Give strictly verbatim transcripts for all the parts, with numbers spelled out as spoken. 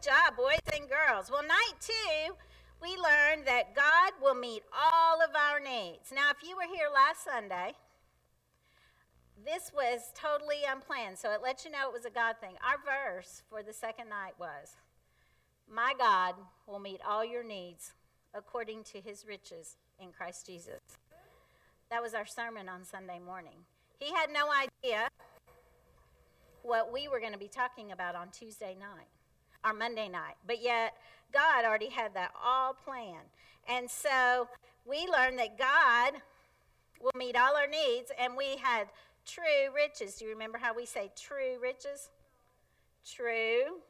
job, boys and girls. Well, night two, we learned that God will meet all of our needs. Now, if you were here last Sunday, this was totally unplanned, so it lets you know it was a God thing. Our verse for the second night was, my God will meet all your needs according to his riches in Christ Jesus. That was our sermon on Sunday morning. He had no idea what we were going to be talking about on Tuesday night, or Monday night, but yet God already had that all planned. And so we learned that God will meet all our needs, and we had true riches. Do you remember how we say true riches? True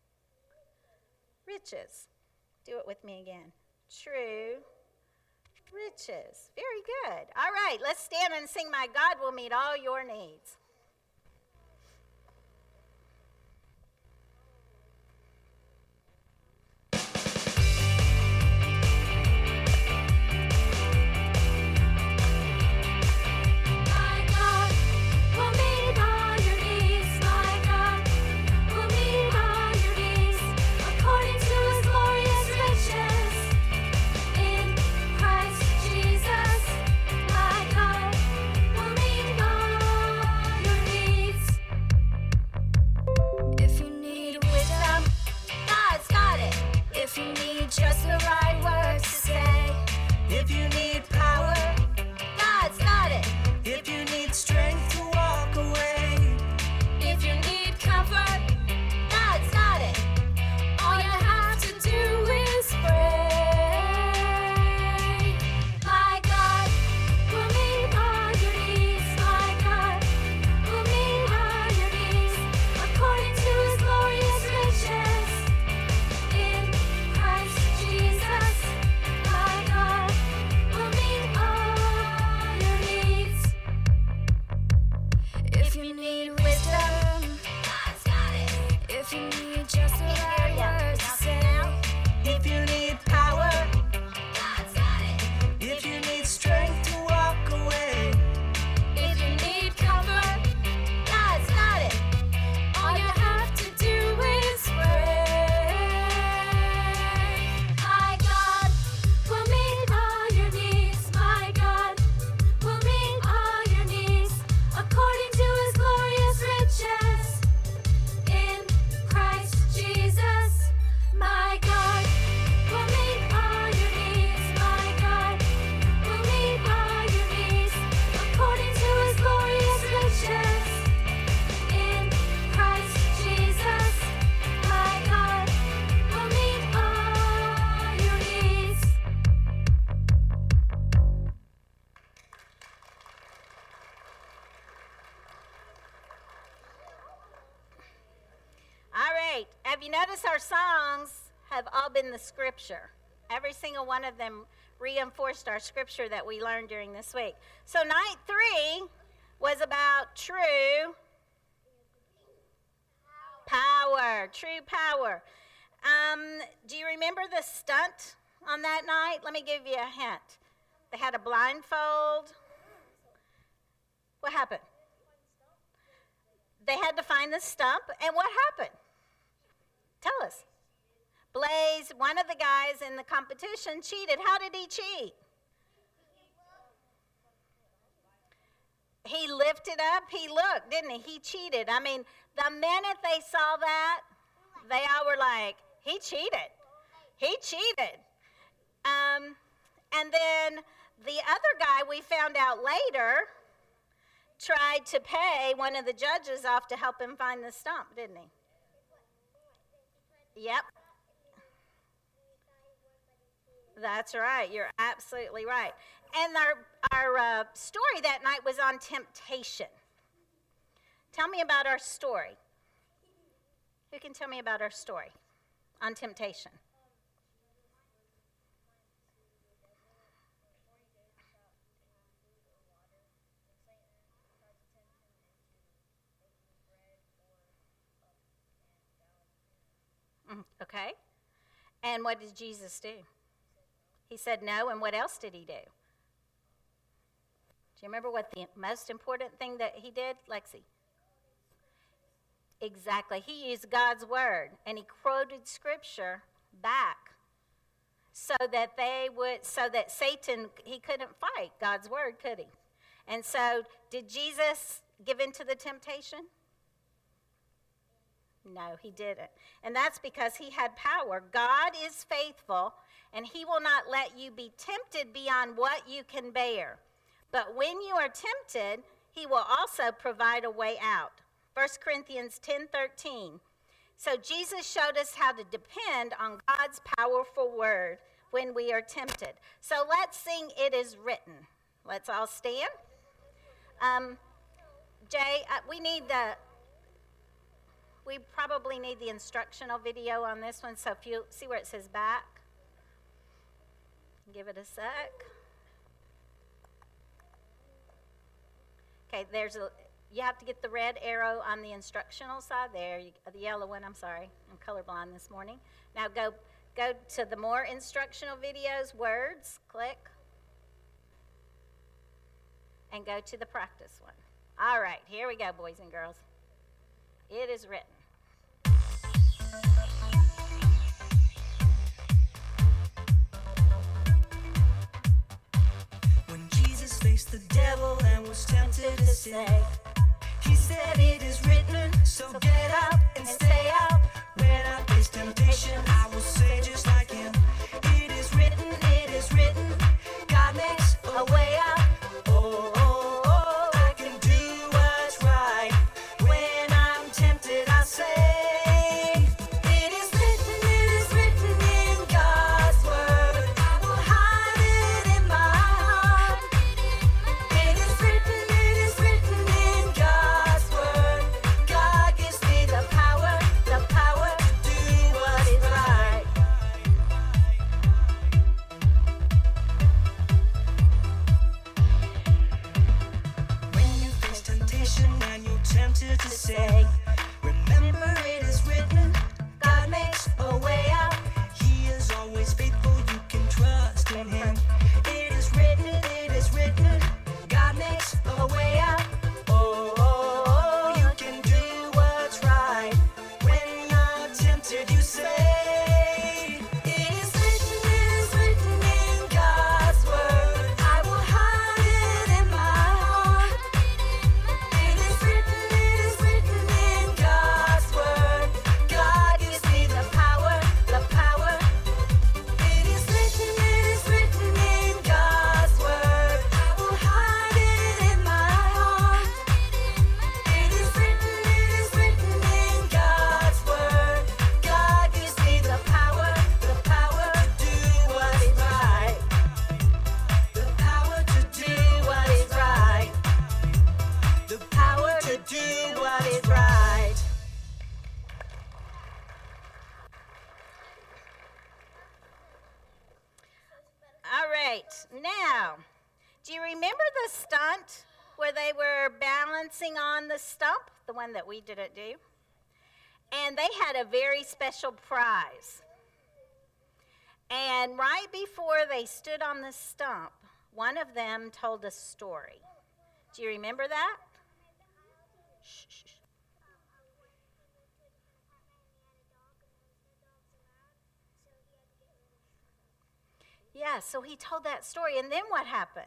riches. Do it with me again. True riches. Very good. All right, let's stand and sing My God Will Meet All Your Needs. Have you noticed our songs have all been the scripture? Every single one of them reinforced our scripture that we learned during this week. So night three was about true power, true power. Um, do you remember the stunt on that night? Let me give you a hint. They had a blindfold. What happened? They had to find the stump, and what happened? Tell us. Blaze, one of the guys in the competition, cheated. How did he cheat? He lifted up, he looked, didn't he? He cheated. I mean, the minute they saw that, they all were like, he cheated. He cheated. Um, and then the other guy, we found out later, tried to pay one of the judges off to help him find the stump, didn't he? Yep. That's right. You're absolutely right. And our, our uh, story that night was on temptation. Tell me about our story. Who can tell me about our story on temptation? Okay. And what did Jesus do? He said no, and what else did he do? Do you remember what the most important thing that he did, Lexi? Exactly. He used God's word, and he quoted scripture back so that they would, so that Satan, he couldn't fight God's word, could he? And so, did Jesus give in to the temptation? No, he didn't. And that's because he had power. God is faithful, and he will not let you be tempted beyond what you can bear. But when you are tempted, he will also provide a way out. First Corinthians ten thirteen. So Jesus showed us how to depend on God's powerful word when we are tempted. So let's sing It Is Written. Let's all stand. Um, Jay, uh, we need the, we probably need the instructional video on this one. So if you see where it says back, give it a sec. Okay, there's a, you have to get the red arrow on the instructional side there, you, the yellow one, I'm sorry, I'm colorblind this morning. Now go, go to the more instructional videos, words, click, and go to the practice one. All right, here we go, boys and girls. It is written. When Jesus faced the devil and was tempted to say, he said it is written, so get up and stay up. When I face temptation, I will say just like him, it is written, it is written, God makes a way out. Oh, oh, oh, I can do what's right. When I'm tempted, I say, it is written, it is written in God's word. I will hide it in my heart. It is written, it is written in God's word. God gives me the power, the power to do what is right. When you face temptation and you're tempted to say, remember it is written, God makes a way out. He is always faithful, you can trust in him. It is written, it is written, God makes a way out. Oh, oh, oh, you can do what's right. When you're tempted, you say, it is written, it is written in God's word. I will hide it in my heart. It is written, it is written in God's word. God gives me the power, the power. It is written, it is written in God's word. I will hide it in my heart. It is written, it is written in God's word. God gives me the power, the power to do what is right. The power to do what is right. The power to do what is right. All right, now, do you remember the stunt where they were balancing on the stump, the one that we didn't do? And they had a very special prize. And right before they stood on the stump, one of them told a story. Do you remember that? Shh, shh, shh. Yeah, so he told that story, and then what happened?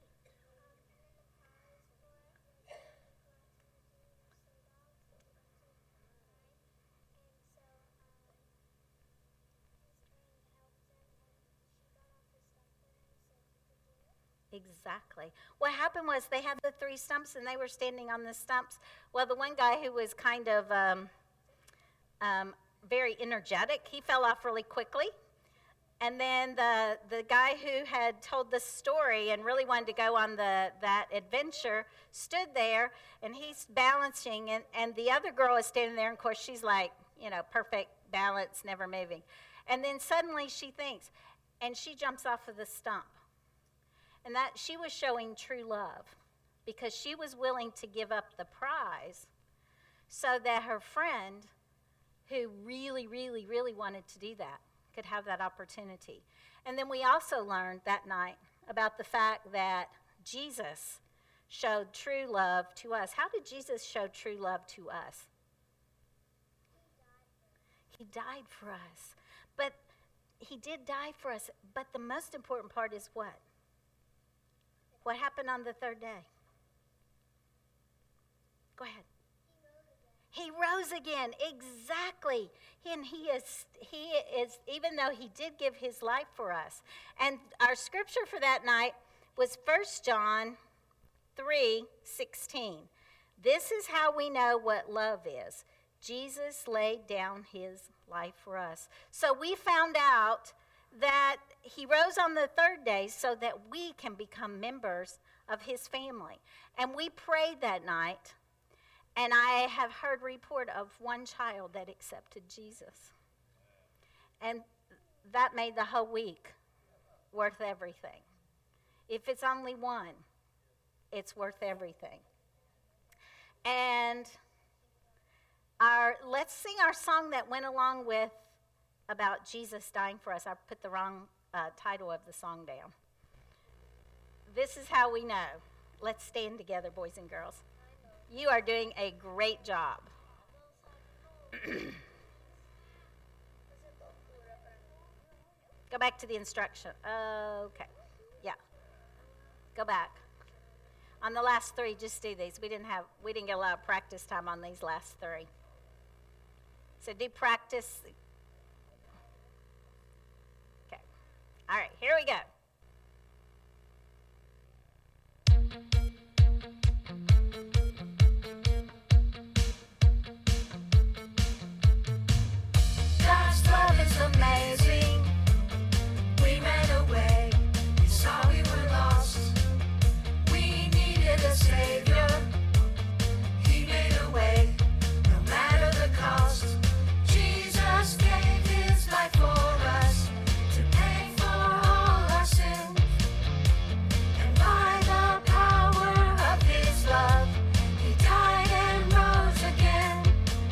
Exactly. What happened was they had the three stumps, and they were standing on the stumps. Well, the one guy who was kind of um, um, very energetic, he fell off really quickly. And then the the guy who had told the story and really wanted to go on the that adventure stood there, and he's balancing, and, and the other girl is standing there, and of course she's like, you know, perfect balance, never moving. And then suddenly she thinks, and she jumps off of the stump. And that she was showing true love because she was willing to give up the prize so that her friend, who really, really, really wanted to do that, could have that opportunity. And then we also learned that night about the fact that Jesus showed true love to us. How did Jesus show true love to us? He died for us. But he did die for us. But the most important part is what? What happened on the third day? Go ahead. He rose again, exactly. And he is, he is, even though he did give his life for us. And our scripture for that night was First John three sixteen. This is how we know what love is. Jesus laid down his life for us. So we found out that he rose on the third day so that we can become members of his family. And we prayed that night. And I have heard report of one child that accepted Jesus. And that made the whole week worth everything. If it's only one, it's worth everything. And our let's sing our song that went along with about Jesus dying for us. I put the wrong uh, title of the song down. This is how we know. Let's stand together, boys and girls. You are doing a great job. Go back to the instruction. Okay. Yeah. Go back. On the last three, just do these. We didn't have we didn't get a lot of practice time on these last three. So do practice. Okay. All right, here we go. Amazing. We ran away. We saw we were lost. We needed a savior. He made a way, no matter the cost. Jesus gave his life for us to pay for all our sin. And by the power of his love, he died and rose again.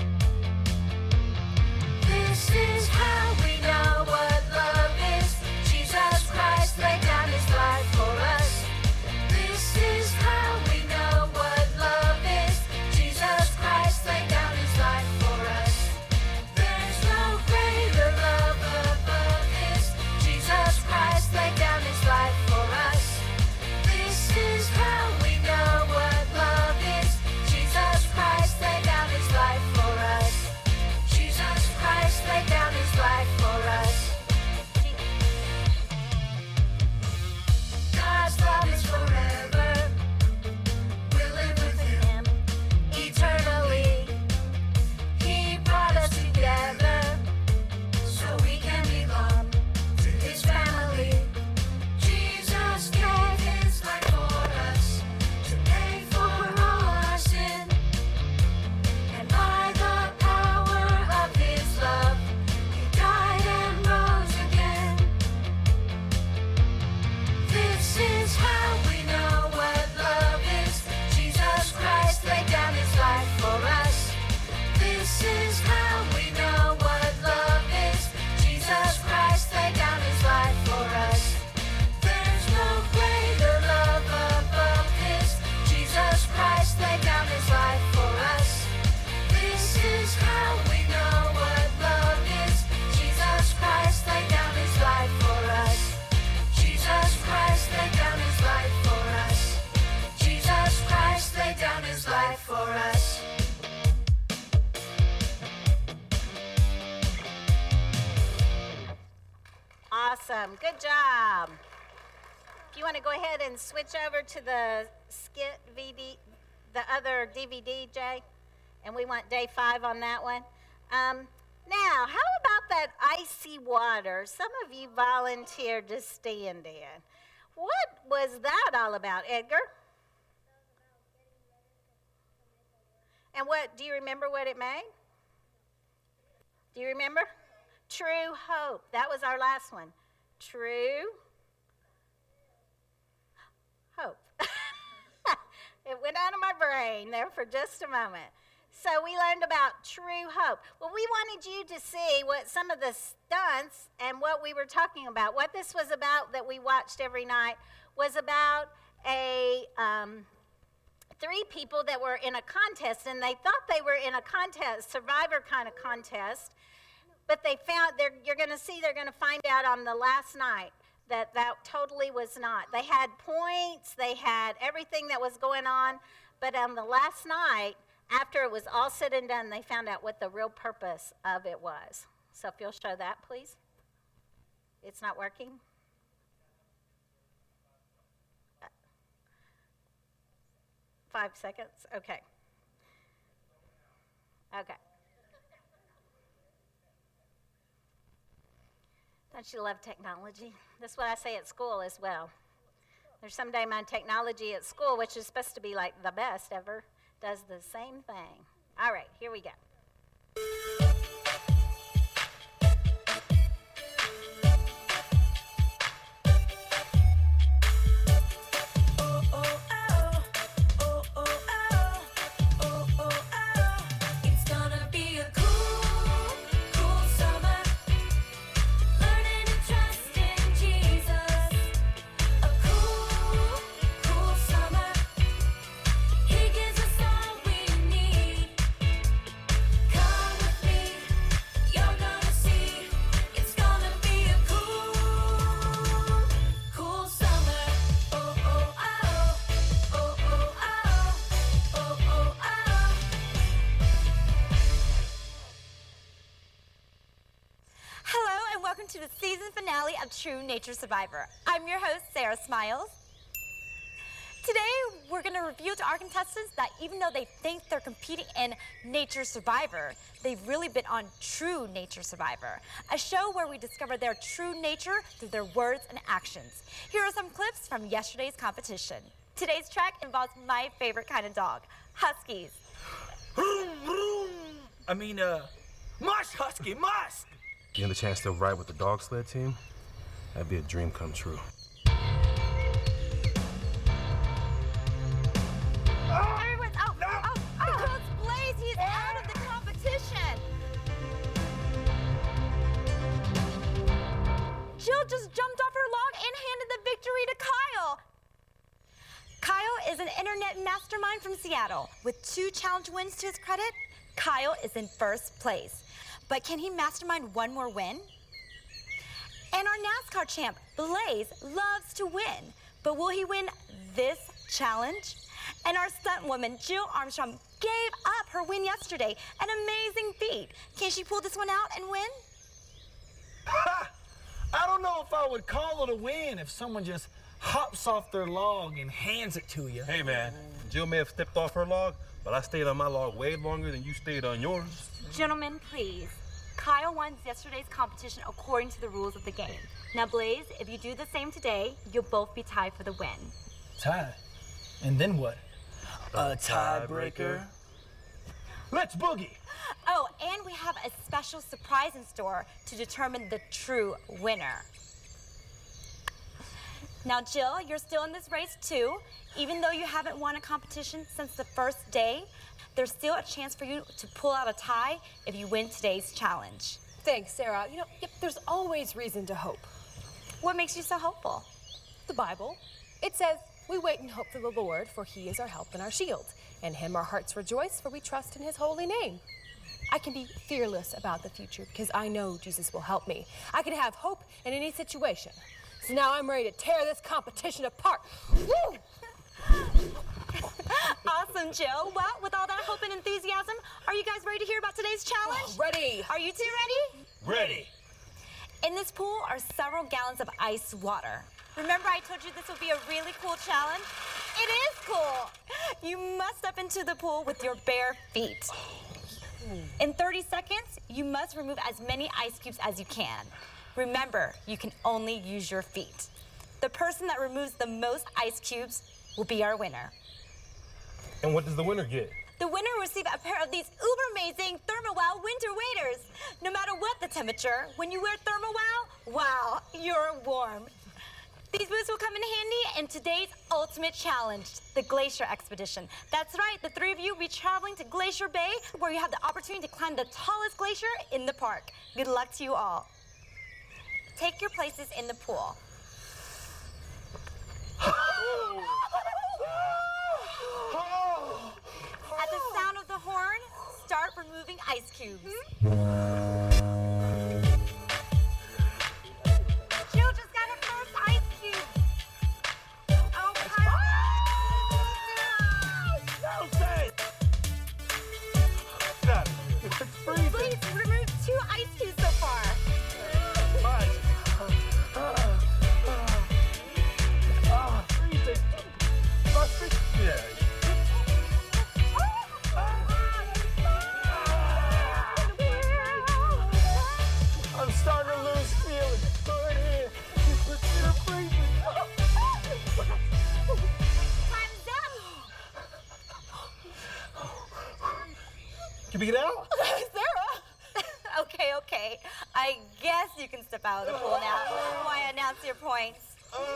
This is how we know what love is. Jesus Christ laid down his life for us. This is how we know what love is. Jesus Christ laid down his life for us. There's no greater love above this. Jesus Christ laid down his life for us. This is how we know what love is. Jesus Christ laid down his life for us. Jesus Christ laid down his life for us. God's love is forever. We'll live with him eternally. He brought us together so we can belong to his family. Jesus gave his life for us to pay for all our sin. And by the power of his love, he died and rose again. This is how we know what love is. Jesus Christ laid down his life for us. This is how we know what love is. Jesus Christ laid down his life for us. There's no greater love above this. Jesus Christ laid down his life for us. This is how we know what love is. Jesus Christ laid down his life for us. Jesus Christ laid down his life for us. Jesus Christ laid down his life for us. Awesome. Good job. If you want to go ahead and switch over to the skit V D, the other D V D, Jay, and we want day five on that one. Um, now, how about that icy water? Some of you volunteered to stand in. What was that all about, Edgar? And what, do you remember what it made? Do you remember? True hope. That was our last one. True hope. It went out of my brain there for just a moment. So we learned about true hope. Well, we wanted you to see what some of the stunts and what we were talking about. What this was about that we watched every night was about a um, three people that were in a contest, and they thought they were in a contest, survivor kind of contest. But they found, they're, you're going to see, they're going to find out on the last night that that totally was not. They had points, they had everything that was going on, but on the last night, after it was all said and done, they found out what the real purpose of it was. So if you'll show that, please. It's not working? Five seconds? Okay. Okay. Don't you love technology? That's what I say at school as well. There's someday my technology at school, which is supposed to be like the best ever, does the same thing. All right, here we go. To the season finale of True Nature Survivor. I'm your host, Sarah Smiles. Today, we're going to reveal to our contestants that even though they think they're competing in Nature Survivor, they've really been on True Nature Survivor, a show where we discover their true nature through their words and actions. Here are some clips from yesterday's competition. Today's track involves my favorite kind of dog, Huskies. I mean, uh, mush, Husky, mush! Getting the chance to ride with the dog sled team, that'd be a dream come true. Oh, everyone's out! No. Oh, oh, oh. Blaze, he's out of the competition! Jill just jumped off her log and handed the victory to Kyle. Kyle is an internet mastermind from Seattle. With two challenge wins to his credit, Kyle is in first place. But can he mastermind one more win? And our NASCAR champ, Blaze, loves to win. But will he win this challenge? And our stunt woman, Jill Armstrong, gave up her win yesterday. An amazing feat. Can she pull this one out and win? Ha! I don't know if I would call it a win if someone just hops off their log and hands it to you. Hey, man, Jill may have stepped off her log, but I stayed on my log way longer than you stayed on yours. Gentlemen, please. Kyle won yesterday's competition according to the rules of the game. Now, Blaze, if you do the same today, you'll both be tied for the win. Tie? And then what? A tiebreaker? Let's boogie! Oh, and we have a special surprise in store to determine the true winner. Now, Jill, you're still in this race too. Even though you haven't won a competition since the first day, there's still a chance for you to pull out a tie if you win today's challenge. Thanks, Sarah. You know, yep, there's always reason to hope. What makes you so hopeful? The Bible. It says, we wait and hope for the Lord, for he is our help and our shield. In him our hearts rejoice, for we trust in his holy name. I can be fearless about the future because I know Jesus will help me. I can have hope in any situation. So now I'm ready to tear this competition apart. Woo! Awesome, Jill. Well, with all that hope and enthusiasm, are you guys ready to hear about today's challenge? Oh, ready. Are you two ready? Ready. In this pool are several gallons of ice water. Remember I told you this would be a really cool challenge? It is cool. You must step into the pool with your bare feet. In thirty seconds, you must remove as many ice cubes as you can. Remember, you can only use your feet. The person that removes the most ice cubes will be our winner. And what does the winner get? The winner will receive a pair of these uber-amazing ThermoWow winter waders. No matter what the temperature, when you wear ThermoWow, wow, you're warm. These boots will come in handy in today's ultimate challenge, the Glacier Expedition. That's right, the three of you will be traveling to Glacier Bay, where you have the opportunity to climb the tallest glacier in the park. Good luck to you all. Take your places in the pool. At the sound of the horn, start removing ice cubes. starting to lose feelings. Go ahead. Let's get her free. Time's up. Can we get out? Sarah! Okay, okay. I guess you can step out of the pool now. Why announce your points?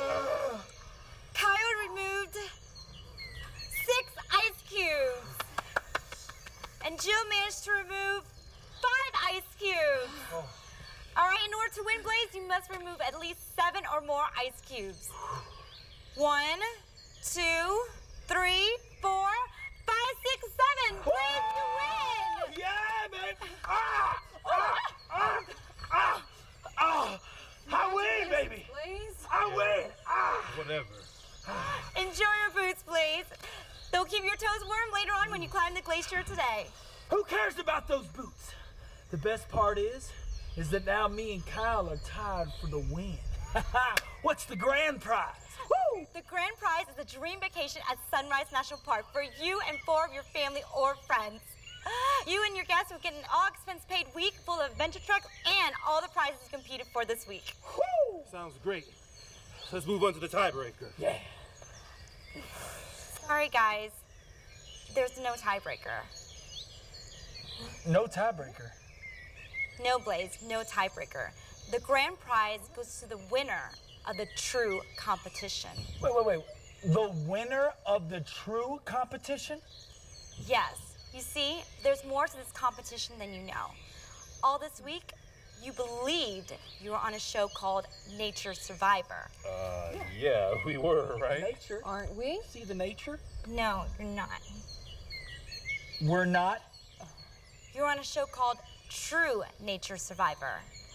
Kyle removed six ice cubes. And Jill managed to remove five ice cubes. Oh. All right, in order to win, Blaze, you must remove at least seven or more ice cubes. One, two, three, four, five, six, seven. Blaze, you win! Yeah, man. Ah, ah, ah, ah, ah. I win, baby. Blaze? I win. Ah. Whatever. Enjoy your boots, Blaze. They'll keep your toes warm later on when you climb the glacier today. Who cares about those boots? The best part is, is that now me and Kyle are tied for the win. What's the grand prize? Woo! The grand prize is a dream vacation at Sunrise National Park for you and four of your family or friends. You and your guests will get an all-expense-paid week full of adventure trucks and all the prizes you competed for this week. Woo! Sounds great. Let's move on to the tiebreaker. Yeah. Sorry, guys. There's no tiebreaker. No tiebreaker. No, Blaze, no tiebreaker. The grand prize goes to the winner of the true competition. Wait, wait, wait. The winner of the true competition? Yes. You see, there's more to this competition than you know. All this week, you believed you were on a show called Nature Survivor. Uh, yeah, we were, right? Nature. Aren't we? See the nature? No, you're not. We're not. You're on a show called True Nature Survivor.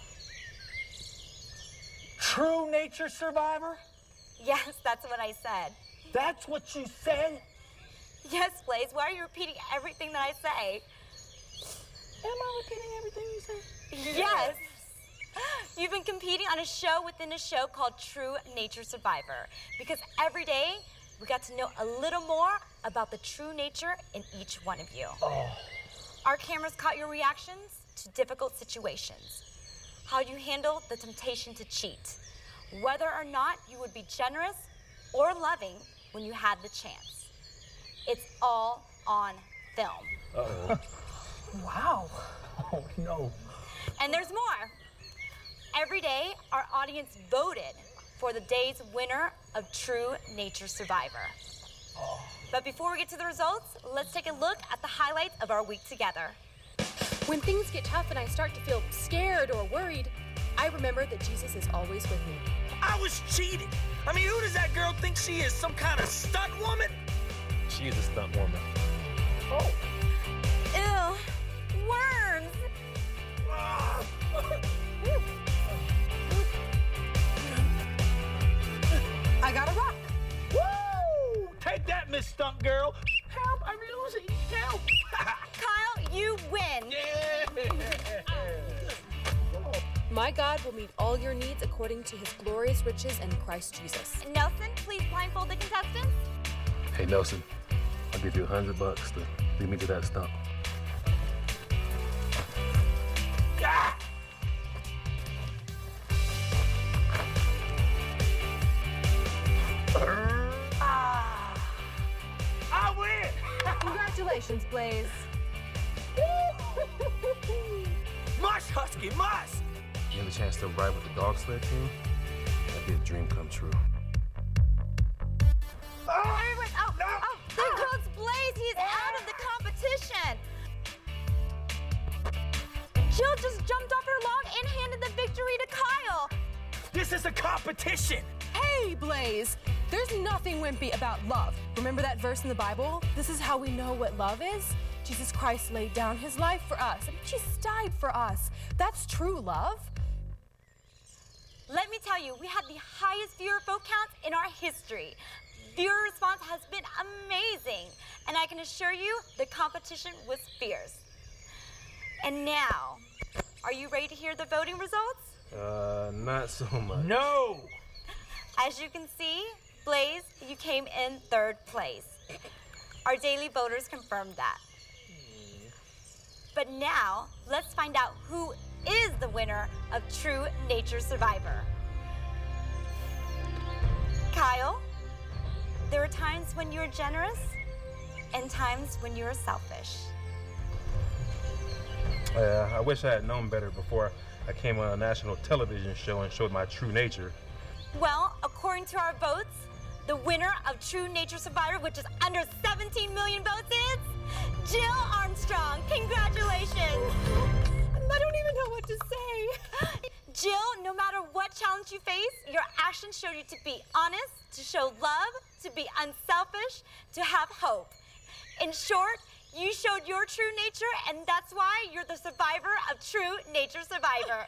True nature survivor? Yes, that's what I said. That's what you said? Yes, Blaze, why are you repeating everything that I say? Am I repeating everything you say? Yes. You've been competing on a show within a show called True Nature Survivor because every day we got to know a little more about the true nature in each one of you. Oh. Our cameras caught your reactions to difficult situations, how you handled the temptation to cheat, whether or not you would be generous or loving when you had the chance. It's all on film. Uh-oh. Wow. Oh, no. And there's more. Every day, our audience voted for the day's winner of True Nature Survivor. Oh. But before we get to the results, let's take a look at the highlights of our week together. When things get tough and I start to feel scared or worried, I remember that Jesus is always with me. I was cheated. I mean, who does that girl think she is? Some kind of stunt woman? She is a stunt woman. Oh. Ew, worms. Ah. I got a rock. Woo! Take that, Miss Stunt Girl. Help, I'm losing. Help. Kyle, you win. Yeah. My God will meet all your needs according to his glorious riches in Christ Jesus. Nelson, please blindfold the contestants. Hey, Nelson, I'll give you a hundred bucks to lead me to that stump. Ah! Ah! I win! Congratulations, Blaze. Mush, Husky, mush! You have a chance to ride with the dog sled team? That'd be a dream come true. Ah! Everyone, oh, No. oh, there goes Blaze. He's out of the competition. Jill just jumped off her log and handed the victory to Kyle. This is a competition. Hey, Blaze. There's nothing wimpy about love. Remember that verse in the Bible? This is how we know what love is. Jesus Christ laid down his life for us. I mean, Jesus died for us. That's true love. Let me tell you, we had the highest viewer vote counts in our history. Viewer response has been amazing, and I can assure you the competition was fierce. And now, are you ready to hear the voting results? Uh, not so much. No! As you can see, Blaze, you came in third place. Our daily voters confirmed that. But now, let's find out who is the winner of True Nature Survivor. Kyle, there are times when you're generous and times when you're selfish. Uh, I wish I had known better before I came on a national television show and showed my true nature. Well, according to our votes, the winner of True Nature Survivor, which is under seventeen million votes, is Jill Armstrong. Congratulations. I don't even know what to say. Jill, no matter what challenge you face, your actions showed you to be honest, to show love, to be unselfish, to have hope. In short, you showed your true nature, and that's why you're the survivor of True Nature Survivor.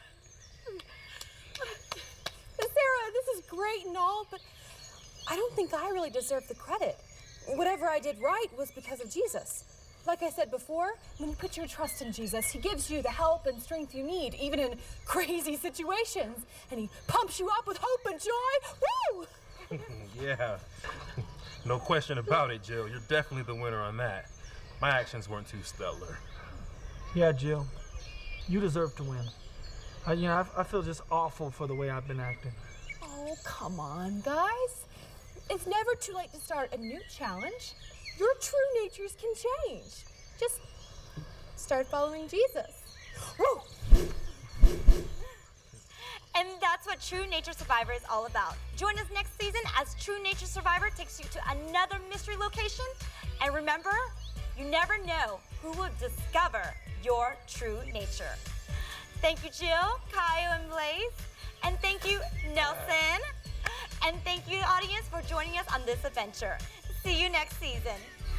Sarah, this is great and all, but I don't think I really deserve the credit. Whatever I did right was because of Jesus. Like I said before, when you put your trust in Jesus, he gives you the help and strength you need, even in crazy situations. And he pumps you up with hope and joy. Woo! Yeah, no question about it, Jill. You're definitely the winner on that. My actions weren't too stellar. Yeah, Jill, you deserve to win. I, you know, I, I feel just awful for the way I've been acting. Oh, come on, guys. It's never too late to start a new challenge. Your true natures can change. Just start following Jesus. Woo! And that's what True Nature Survivor is all about. Join us next season as True Nature Survivor takes you to another mystery location. And remember, you never know who will discover your true nature. Thank you, Jill, Kyle, and Blaze. And thank you, Nelson. And thank you, audience, for joining us on this adventure. See you next season.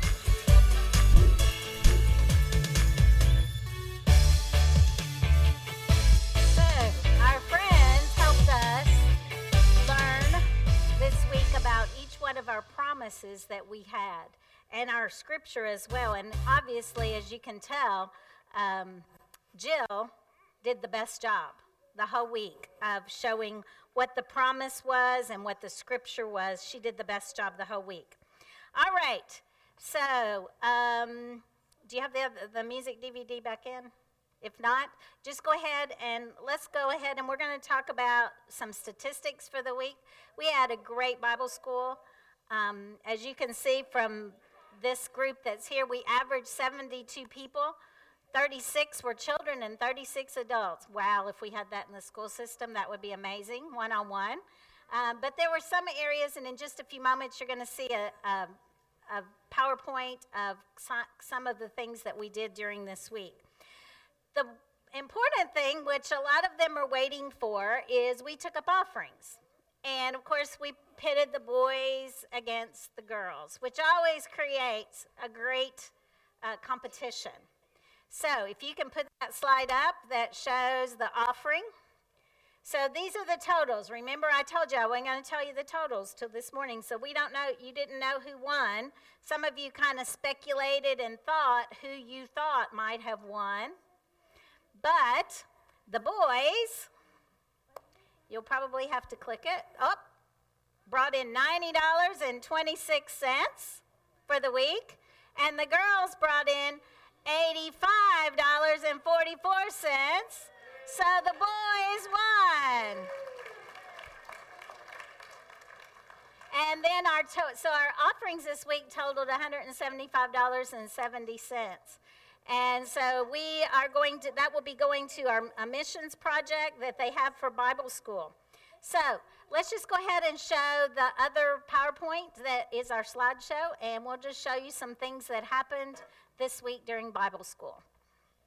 So, our friends helped us learn this week about each one of our promises that we had, and our scripture as well. And obviously, as you can tell, um, Jill did the best job the whole week of showing what the promise was and what the scripture was. She did the best job the whole week. All right, so um, do you have the, the music D V D back in? If not, just go ahead and let's go ahead and we're going to talk about some statistics for the week. We had a great Bible school. Um, as you can see from this group that's here, we averaged seventy-two people. thirty-six were children and thirty-six adults. Wow, if we had that in the school system, that would be amazing, one-on-one. Um, but there were some areas, and in just a few moments, you're going to see a, a, a PowerPoint of some of the things that we did during this week. The important thing, which a lot of them are waiting for, is we took up offerings. And, of course, we pitted the boys against the girls, which always creates a great uh, competition. So if you can put that slide up that shows the offering. So these are the totals. Remember, I told you I wasn't going to tell you the totals till this morning. So we don't know, you didn't know who won. Some of you kind of speculated and thought who you thought might have won. But the boys, you'll probably have to click it. Oh, brought in ninety dollars and twenty-six cents for the week. And the girls brought in eighty-five dollars and forty-four cents. So the boys won. And then our to- so our offerings this week totaled one hundred seventy-five dollars and seventy cents. And so we are going to, that will be going to our a missions project that they have for Bible school. So let's just go ahead and show the other PowerPoint that is our slideshow, and we'll just show you some things that happened this week during Bible school.